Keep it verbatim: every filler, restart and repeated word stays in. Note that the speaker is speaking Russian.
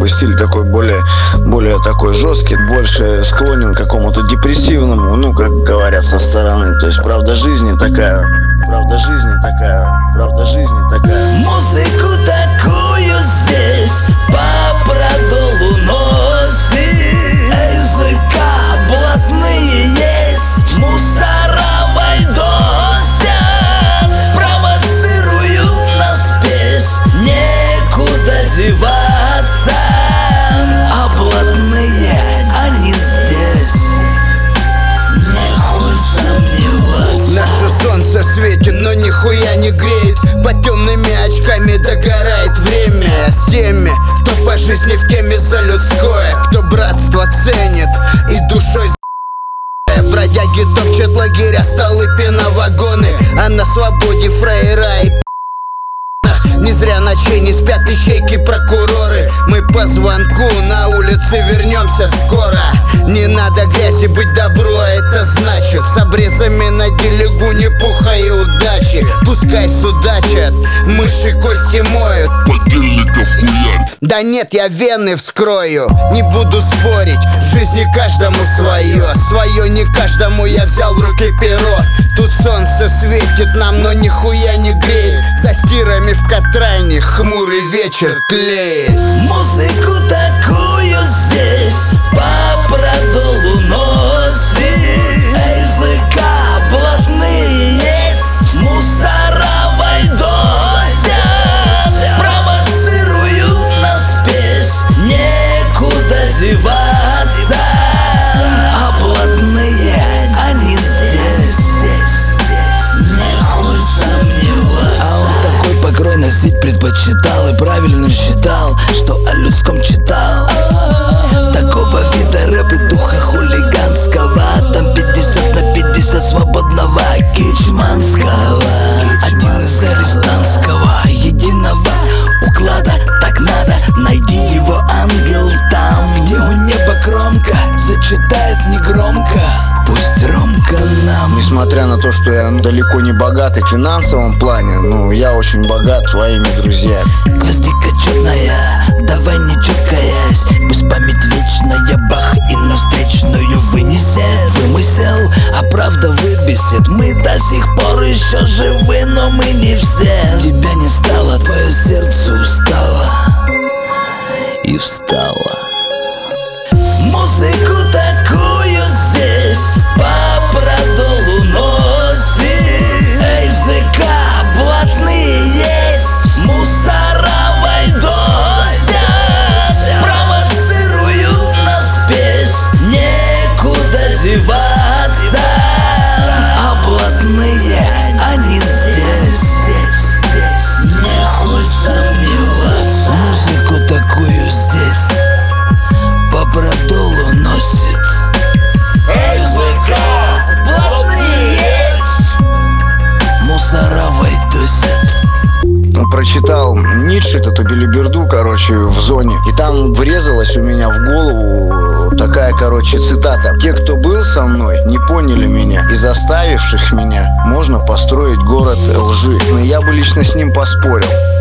бы стиль такой более, более такой жесткий, больше склонен к какому-то депрессивному, ну, как говорят со стороны. То есть правда жизни такая, правда жизни такая, правда жизни такая. Музыку такую здесь по продолу носит. Языка блатные есть, мусора войдосят, провоцируют на спесь, некуда деваться. А блатные, они здесь, не хоть сомневаться. Наше солнце светит, но нихуя не греет. Под темными очками догорает время. С теми, кто по жизни в теме за людское, кто братство ценит и душой з***е. Бродяги топчат лагеря, столы, пеновагоны, а на свободе фраера и не зря ночей не спят ищейки прокуроры. Мы по звонку на улице вернемся скоро. Не надо грязи, быть добро, это значит с обрезами на делегу не пуха и удачи. Пускай судачат, мыши кости моют, подельников хуярь. да нет, я вены вскрою. Не буду спорить, в жизни каждому свое. Свое не каждому, я взял в руки перо. Тут солнце светит нам, но нихуя не греет. За стирами в Катрайне хмурый вечер тлеет. Музыку такую здесь по продолу носит. Языка блатные есть, мусора войдосят, провоцируют на спесь, некуда деваться. А блатные, они здесь, не хоть сомневаться. А он такой покрой носить предпочитал и правильно считал, что о людском читал. Такого вида рэпа духа хулиганского, там пятьдесят на пятьдесят свободного кичманского. Один из арестантского единого уклада. Так надо, найди его, ангел, там, где у неба кромка, зачитает негромко, пусть Ромка нам. Несмотря на то, что я далеко не богатый в финансовом плане, ну, я очень богат своими друзьями. Гвоздика черная, давай не чокаясь, пусть память вечная, бах, и на встречную вынесет. Вымысел, а правда выбесит. Мы до сих пор еще живы, но мы не все. Тебя не стало, твое сердце устало и встало. Музыку такую здесь по продолу носит. Языка блатные есть, мусора войдосят, провоцируют на спесь, некуда деваться. А блатные, они здесь, не хоть сомневаться. Музыку такую здесь по продолу носит. Языка блатные есть, мусора войдосят. Прочитал Ницше, эту белиберду, короче, в зоне. И там врезалась у меня в голову такая, короче, цитата. Те, кто был со мной, не поняли меня. И заставивших меня можно построить город лжи. Но я бы лично с ним поспорил.